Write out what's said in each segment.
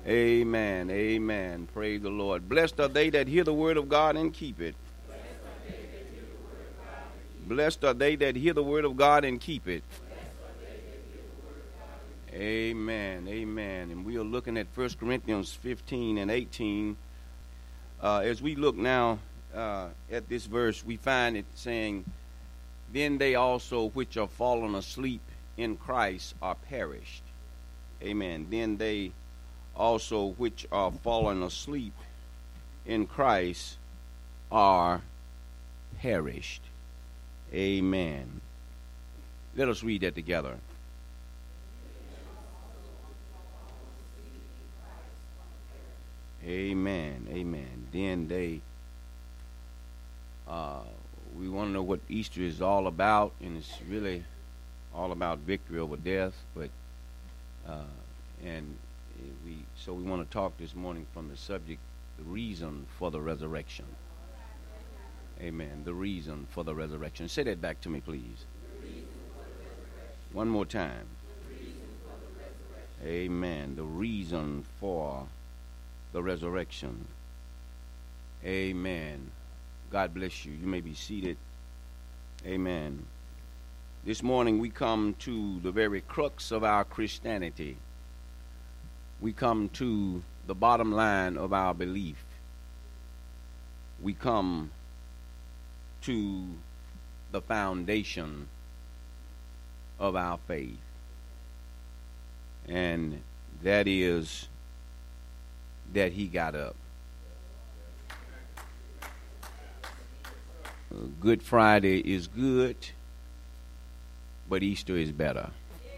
Amen. Amen. Praise the Lord. Blessed are they that hear the word of God and keep it. Blessed are they that hear the word of God and keep it. Amen. Amen. And we are looking at 1 Corinthians 15 and 18. As we look now at this verse, we find it saying, then they also which are fallen asleep in Christ are perished. Amen. Then they also which are fallen asleep in Christ are perished. Amen. Let us read that together. Amen. Amen. Then they, we want to know what Easter is all about, and it's really all about victory over death. But we want to talk this morning from the subject, the reason for the resurrection. Amen. The reason for the resurrection. Say that back to me, please. One more time. Amen. The reason for the resurrection. Amen. God bless you. You may be seated. Amen. This morning we come to the very crux of our Christianity. We come to the bottom line of our belief. We come to the foundation of our faith. And that is that he got up. Good Friday is good, but Easter is better.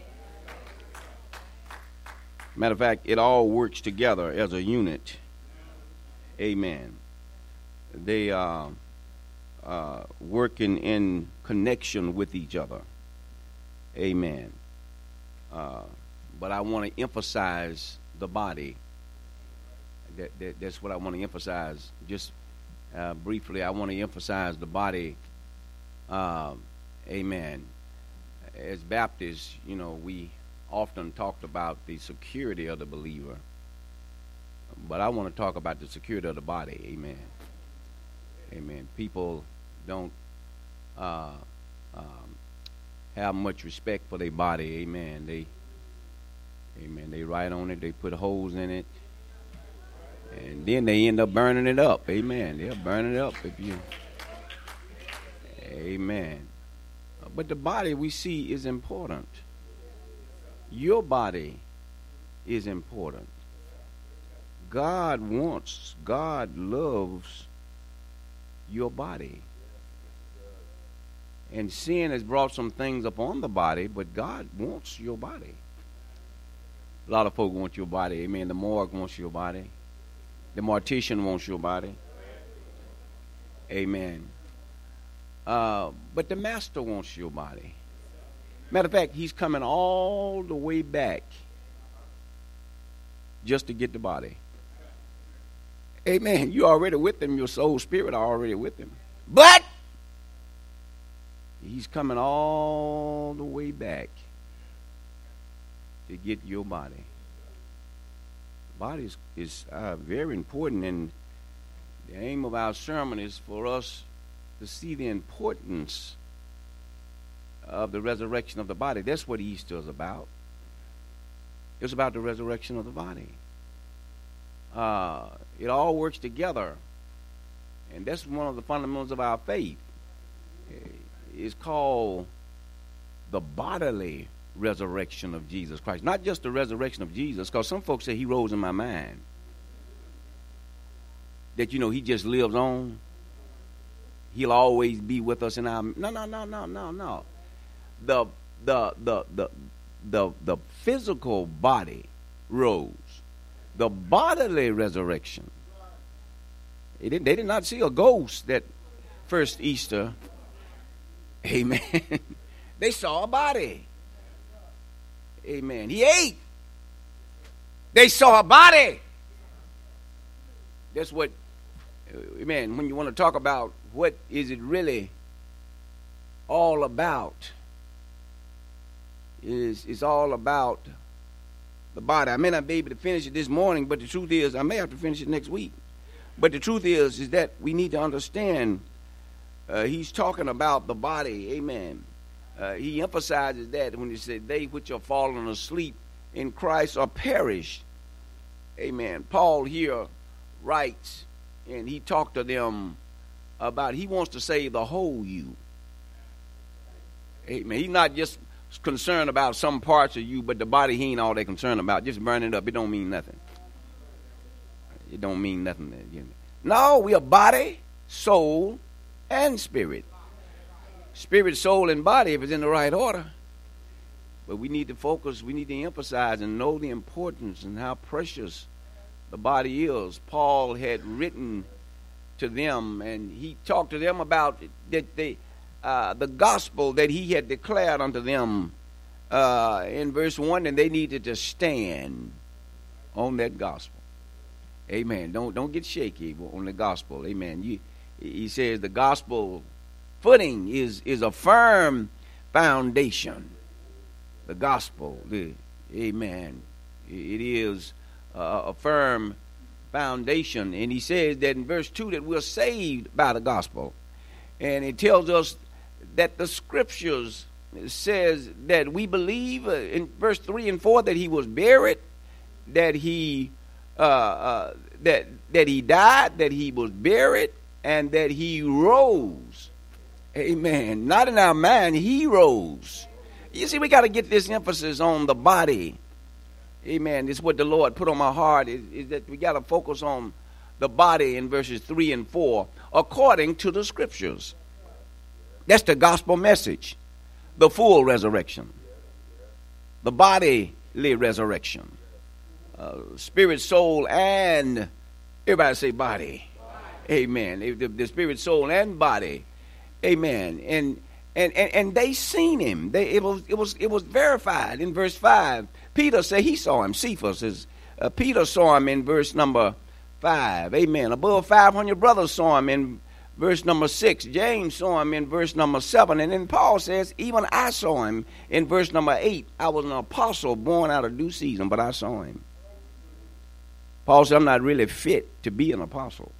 Matter of fact, it all works together as a unit. Amen. They are working in connection with each other. Amen. But I want to emphasize the body. That's what I want to emphasize. Just briefly, I want to emphasize the body. Amen. As Baptists, we often talked about the security of the believer. But I want to talk about the security of the body. Amen. Amen. People don't have much respect for their body. Amen. They write on it. They put holes in it. And then they end up burning it up. Amen. They'll burn it up if you. Amen. But the body we see is important. Your body is important. God loves your body. And sin has brought some things upon the body, but God wants your body. A lot of folk want your body. Amen. The morgue wants your body. The mortician wants your body. Amen. But the master wants your body. Matter of fact, he's coming all the way back just to get the body. Amen. You're already with him. Your soul, spirit are already with him. But he's coming all the way back to get your body. The body is very important, and the aim of our sermon is for us to see the importance of the resurrection of the body. That's what Easter is about. It's about the resurrection of the body. It all works together, and that's one of the fundamentals of our faith. It's called the bodily resurrection of Jesus Christ. Not just the resurrection of Jesus, because some folks say he rose in my mind. That, he just lives on. He'll always be with us in our... No. The physical body rose. The bodily resurrection. They did not see a ghost that first Easter. Amen. They saw a body. Amen. He ate. They saw a body. That's what, amen, when you want to talk about what is it really all about, it's all about the body. I may not be able to finish it this morning, but the truth is I may have to finish it next week. But the truth is that we need to understand he's talking about the body. Amen. He emphasizes that when he said, they which are fallen asleep in Christ are perished. Amen. Paul here writes, and he talked to them about, he wants to save the whole you. Amen. He's not just concerned about some parts of you, but the body he ain't all that concerned about. Just burn it up. It don't mean nothing. It don't mean nothing. No, we are body, soul, and spirit. Spirit, soul, and body, if it's in the right order. But we need to focus, we need to emphasize and know the importance and how precious the body is. Paul had written to them, and he talked to them about that the gospel that he had declared unto them in verse 1, and they needed to stand on that gospel. Amen. Don't get shaky on the gospel. Amen. He says the gospel footing is a firm foundation. The gospel, amen. It is a firm foundation. And he says that in verse 2 that we're saved by the gospel. And it tells us that the scriptures says that we believe in verse 3 and 4 that he was buried, that he that he died, that he was buried, and that he rose. Amen. Not in our mind, he rose. You see, we got to get this emphasis on the body. Amen. This is what the Lord put on my heart, is that we got to focus on the body in verses 3 and 4 according to the scriptures. That's the gospel message. The full resurrection. The bodily resurrection. Spirit, soul, and everybody say body. Amen. The spirit, soul, and body. Amen. And they seen him. It was verified in verse 5. Peter said he saw him. Cephas says Peter saw him in verse number 5. Amen. Above 500 brothers saw him in verse number 6. James saw him in verse number 7. And then Paul says, even I saw him in verse number 8. I was an apostle born out of due season, but I saw him. Paul said, I'm not really fit to be an apostle.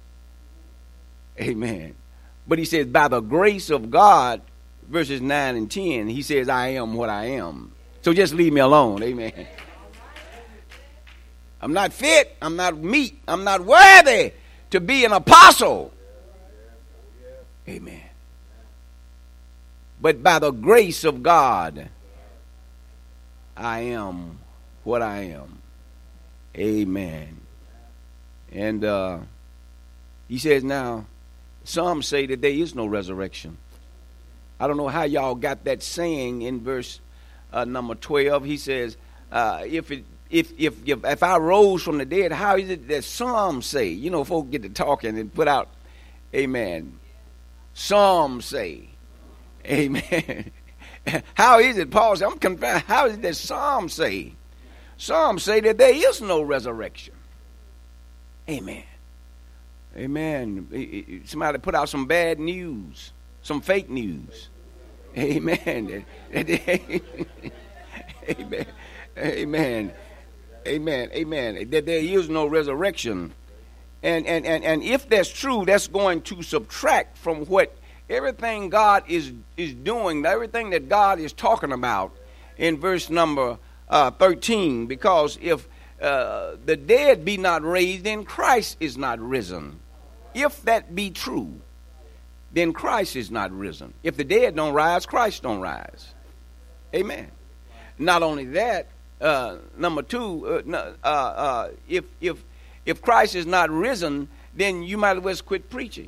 Amen. But he says, by the grace of God, verses 9 and 10, he says, I am what I am. So just leave me alone. Amen. I'm not fit. I'm not meet. I'm not worthy to be an apostle. Amen. But by the grace of God, I am what I am. Amen. And he says now, some say that there is no resurrection. I don't know how y'all got that saying in verse number 12. He says, if I rose from the dead, how is it that some say? You know, folk get to talking and put out, amen. Some say, amen. How is it, Paul said, I'm confounded. How is it that some say? Some say that there is no resurrection. Amen. Amen. Somebody put out some bad news, some fake news. Amen. Amen. Amen. Amen. Amen. That there is no resurrection. And if that's true, that's going to subtract from what everything God is doing, everything that God is talking about in verse number 13. Because if the dead be not raised, then Christ is not risen. If that be true, then Christ is not risen. If the dead don't rise, Christ don't rise. Amen. Not only that, number two, if Christ is not risen, then you might as well quit preaching.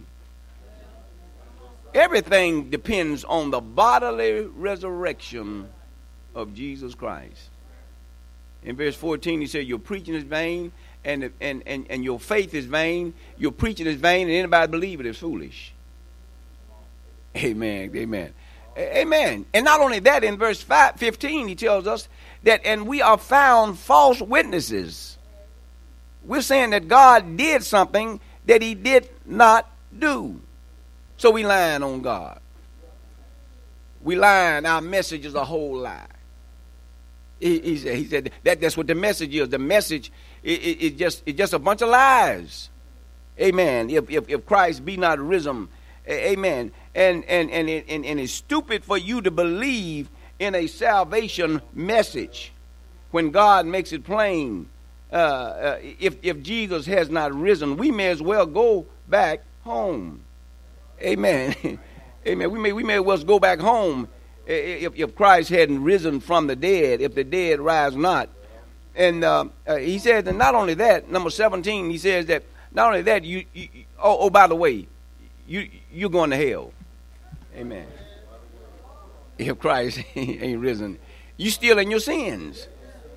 Everything depends on the bodily resurrection of Jesus Christ. In verse 14, he said, your preaching is vain, and your faith is vain. Your preaching is vain, and anybody believe it is foolish. Amen. Amen. Amen. And not only that, in verse 15, he tells us that, and we are found false witnesses. We're saying that God did something that he did not do. So we lying on God. We lying. Our message is a whole lie. He said that's what the message is. The message is just a bunch of lies. Amen. If Christ be not risen, amen. And it's stupid for you to believe in a salvation message when God makes it plain. If Jesus has not risen, we may as well go back home. Amen. Amen. We may as well go back home if Christ hadn't risen from the dead, if the dead rise not. And he says, and not only that, number 17, he says that not only that, by the way, you're going to hell. Amen. If Christ ain't risen, you still in your sins.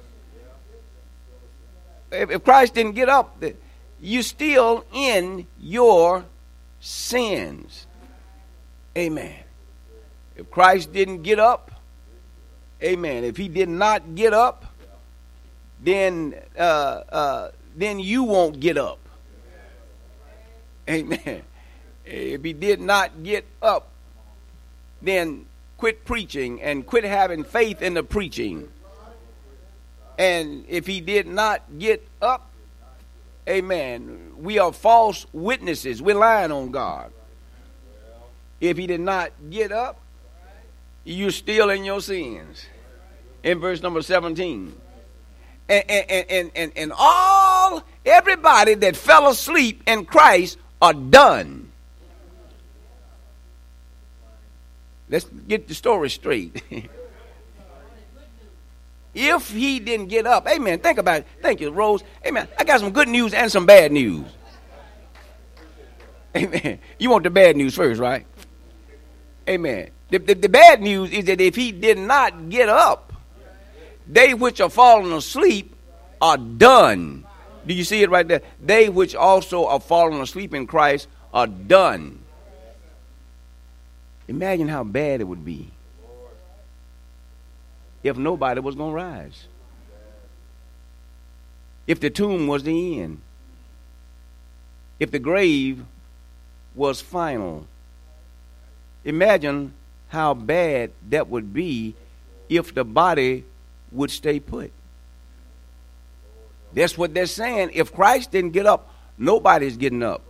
If Christ didn't get up, you still in your sins. Amen. If Christ didn't get up, amen. If he did not get up, then you won't get up. Amen. If he did not get up, then quit preaching and quit having faith in the preaching. And if he did not get up, amen, we are false witnesses. We're lying on God. If he did not get up, you're still in your sins. In verse number 17. And everybody that fell asleep in Christ are done. Let's get the story straight. If he didn't get up, amen, think about it. Thank you, Rose. Amen. I got some good news and some bad news. Amen. You want the bad news first, right? Amen. The bad news is that if he did not get up, they which are fallen asleep are done. Do you see it right there? They which also are fallen asleep in Christ are done. Imagine how bad it would be if nobody was going to rise. If the tomb was the end. If the grave was final. Imagine how bad that would be if the body would stay put. That's what they're saying. If Christ didn't get up, nobody's getting up.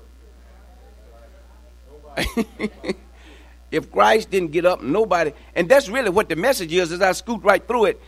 If Christ didn't get up, nobody. And that's really what the message is. As I scoot right through it,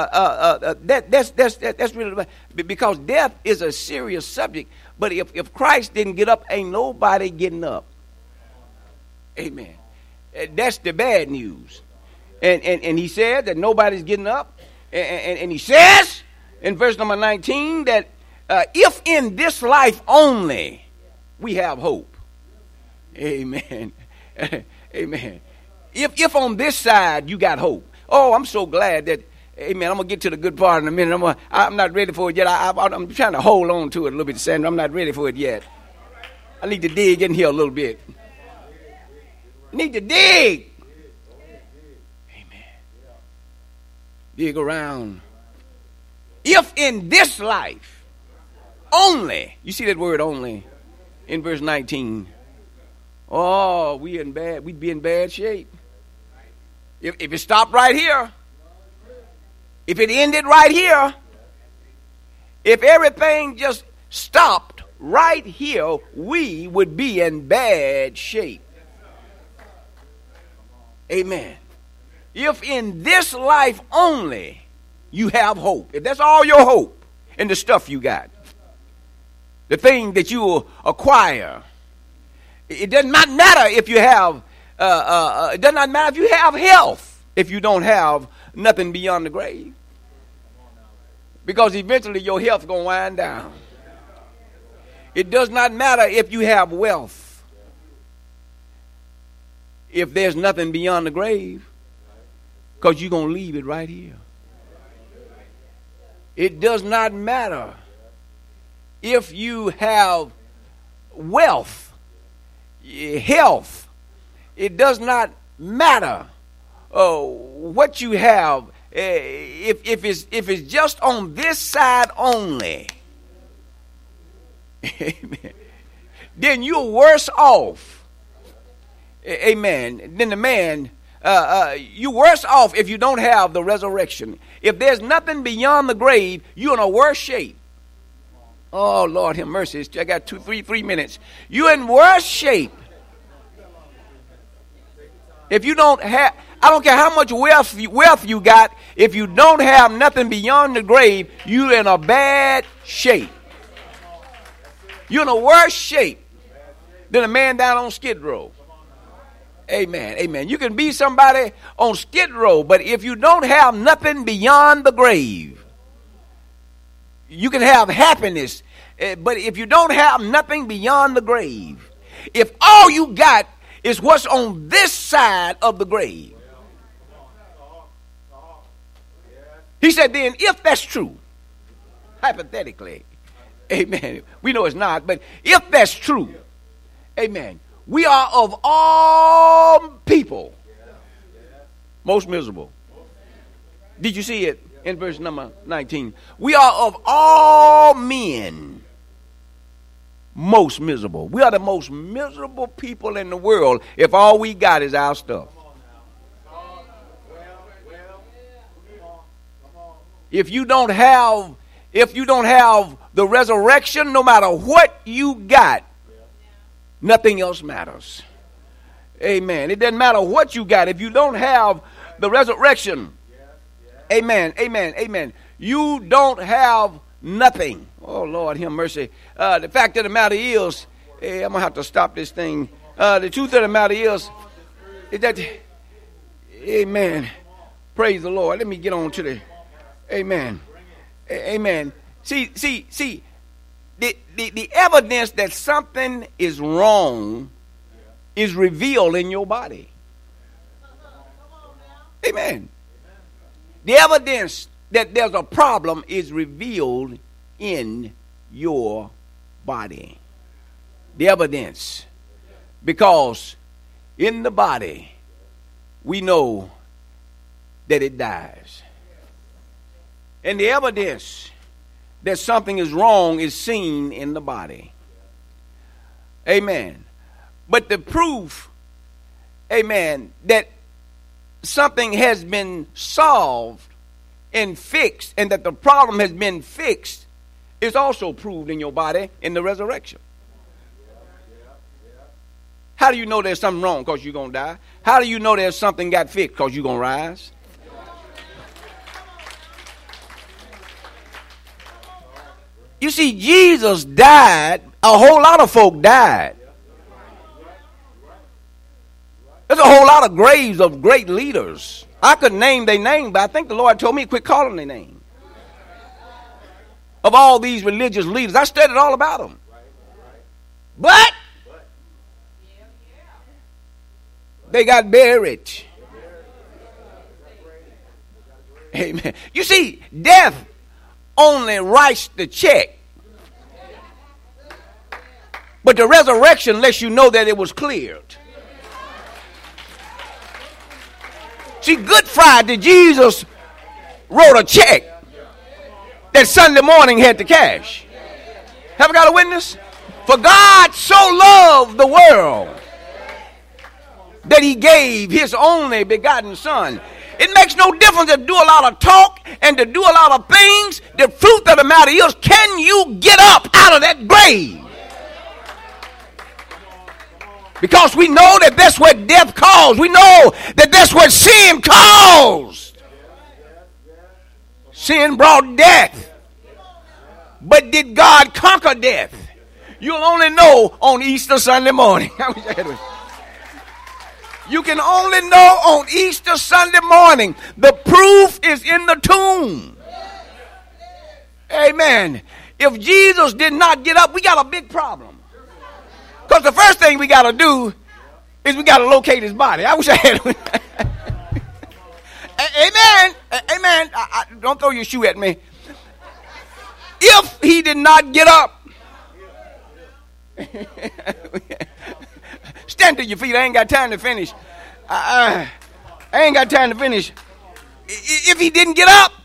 that's really because death is a serious subject. But if Christ didn't get up, ain't nobody getting up. Amen. That's the bad news. And he said that nobody's getting up. And he says in verse number 19 that if in this life only we have hope. Amen. Amen. If on this side you got hope. Oh, I'm so glad that, amen, I'm going to get to the good part in a minute. I'm not ready for it yet. I'm trying to hold on to it a little bit, Sandra. I'm not ready for it yet. I need to dig in here a little bit. Need to dig. Amen. Dig around. If in this life only, you see that word only in verse 19. Oh, we'd be in bad shape. If it stopped right here, if it ended right here, if everything just stopped right here, we would be in bad shape. Amen. If in this life only you have hope, if that's all your hope and the stuff you got, the thing that you will acquire, it does not matter if you have, it does not matter if you have health, if you don't have nothing beyond the grave. Because eventually your health is going to wind down. It does not matter if you have wealth, if there's nothing beyond the grave, because you're going to leave it right here. It does not matter if you have wealth, health. It does not matter what you have. If it's just on this side only, amen, then you're worse off, amen, than the man you're worse off if you don't have the resurrection. If there's nothing beyond the grave, you're in a worse shape. Oh, Lord, have mercy. I got 3 minutes. You're in worse shape. If you don't have, I don't care how much wealth you got, if you don't have nothing beyond the grave, you're in a bad shape. You're in a worse shape than a man down on Skid Row. Amen. Amen. You can be somebody on Skid Row, but if you don't have nothing beyond the grave, you can have happiness, but if you don't have nothing beyond the grave, if all you got is what's on this side of the grave, he said, then if that's true, hypothetically, amen, we know it's not, but if that's true, amen, we are of all people most miserable. Did you see it in verse number 19? We are of all men most miserable. We are the most miserable people in the world if all we got is our stuff. If you don't have the resurrection, no matter what you got, nothing else matters. Amen. It doesn't matter what you got. If you don't have the resurrection, amen, amen, amen, you don't have nothing. Oh, Lord, have mercy. The fact of the matter is, I'm going to have to stop this thing. The truth of the matter is that, amen, praise the Lord. Let me get on to the, amen, amen. See, the evidence that something is wrong is revealed in your body. Amen. The evidence that there's a problem is revealed in your body. The evidence. Because in the body, we know that it dies. And the evidence that something is wrong is seen in the body. Amen. But the proof, amen, that something has been solved and fixed and that the problem has been fixed is also proved in your body in the resurrection. How do you know there's something wrong? Because you're going to die. How do you know there's something got fixed? Because you're going to rise. You see, Jesus died. A whole lot of folk died. There's a whole lot of graves of great leaders. I could name their name, but I think the Lord told me to quit calling their name. Of all these religious leaders. I studied all about them. But they got buried. Amen. You see, death only writes the check. But the resurrection lets you know that it was cleared. See, Good Friday, Jesus wrote a check that Sunday morning had to cash. Have I got a witness? For God so loved the world that he gave his only begotten son. It makes no difference to do a lot of talk and to do a lot of things. The truth of the matter is, can you get up out of that grave? Because we know that that's what death caused. We know that that's what sin caused. Sin brought death. But did God conquer death? You'll only know on Easter Sunday morning. You can only know on Easter Sunday morning. The proof is in the tomb. Amen. If Jesus did not get up, we got a big problem. Because the first thing we got to do is we got to locate his body. I wish I had. Amen. Amen. Don't throw your shoe at me. If he did not get up, stand to your feet. I ain't got time to finish. I ain't got time to finish. If he didn't get up,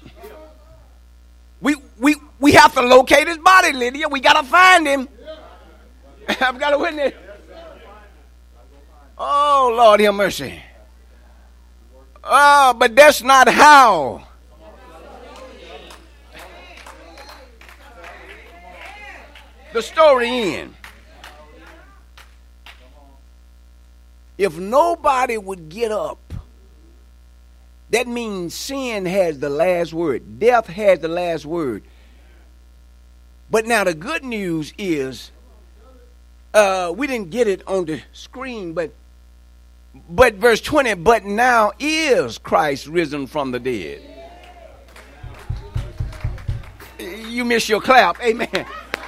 we have to locate his body, Lydia. We got to find him. I've got a witness. Oh, Lord, have mercy. But that's not how. The story ends. If nobody would get up, that means sin has the last word. Death has the last word. But now the good news is, we didn't get it on the screen, but verse 20, but now is Christ risen from the dead. You miss your clap. Amen.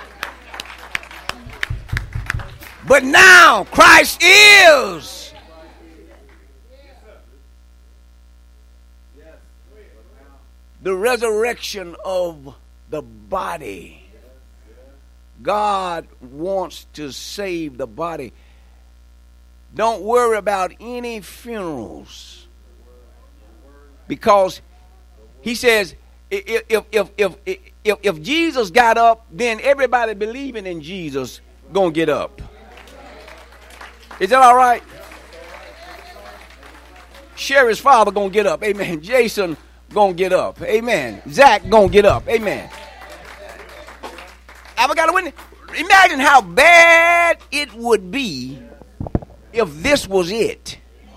But now Christ is. The resurrection of the body. God wants to save the body. Don't worry about any funerals. Because he says, if Jesus got up, then everybody believing in Jesus gonna get up. Is that all right? Sherry's father gonna get up. Amen. Jason gonna get up. Amen. Zach gonna get up. Amen. I got a witness. Imagine how bad it would be if this was it.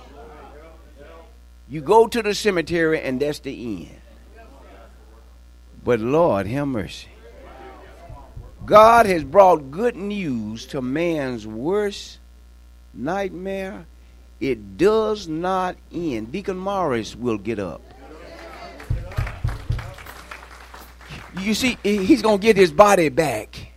You go to the cemetery and that's the end. But Lord, have mercy. God has brought good news to man's worst nightmare. It does not end. Deacon Morris will get up. You see, he's going to get his body back.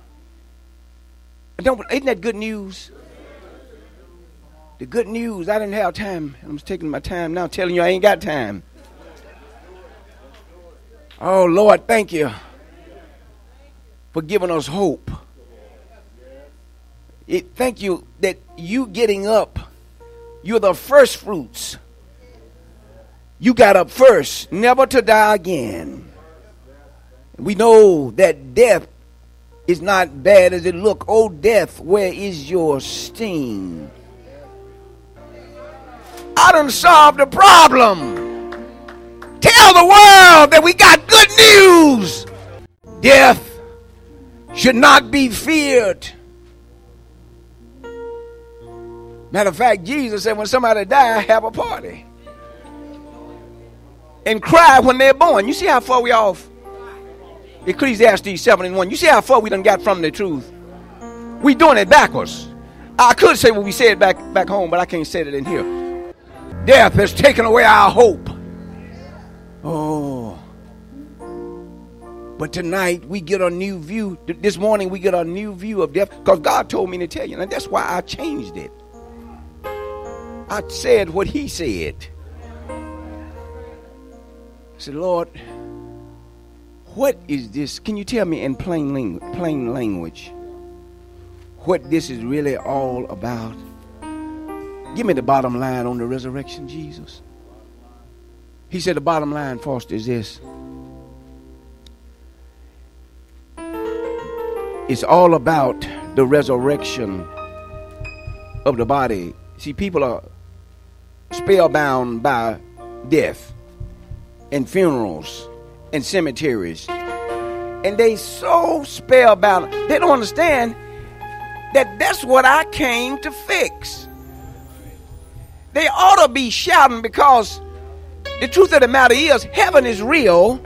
Isn't that good news? The good news, I didn't have time. I'm taking my time now telling you I ain't got time. Oh, Lord, thank you for giving us hope. Thank you that you getting up, you're the first fruits. You got up first, never to die again. We know that death is not bad as it look. Oh, death, where is your sting? I done solved the problem. Tell the world that we got good news. Death should not be feared. Matter of fact, Jesus said when somebody die, have a party. And cry when they're born. You see how far we off? Ecclesiastes 7:1. You see how far we done got from the truth? We doing it backwards. I could say what we said back home, but I can't say it in here. Death has taken away our hope. Oh. But tonight we get a new view. This morning we get a new view of death because God told me to tell you. And that's why I changed it. I said what he said. I said, Lord, what is this? Can you tell me in plain language what this is really all about? Give me the bottom line on the resurrection, Jesus. He said the bottom line, Foster, is this. It's all about the resurrection of the body. See, people are spellbound by death and funerals and cemeteries. And they so spellbound. They don't understand that that's what I came to fix. They ought to be shouting because the truth of the matter is heaven is real.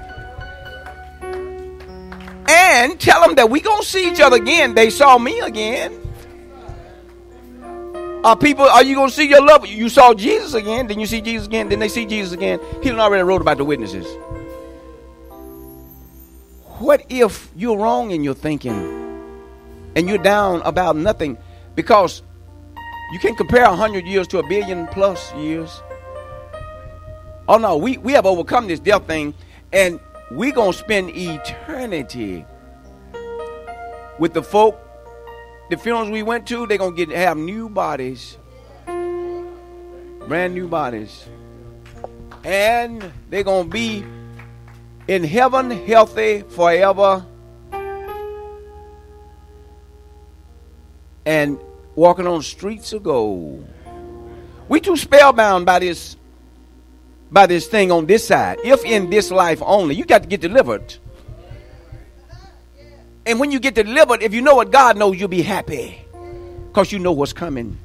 And tell them that we going to see each other again. They saw me again. Are you going to see your love? You saw Jesus again. Then you see Jesus again. Then they see Jesus again. He already wrote about the witnesses. What if you're wrong in your thinking and you're down about nothing? Because you can't compare 100 years to 1,000,000,000 plus years. Oh no, we have overcome this death thing, and we're going to spend eternity with the folk. The funerals we went to, they're going to have new bodies. Brand new bodies. And they're going to be in heaven healthy forever. And walking on streets of gold. We too spellbound by this by this thing on this side. If in this life only. You got to get delivered. And when you get delivered, if you know what God knows, you'll be happy. Because you know what's coming.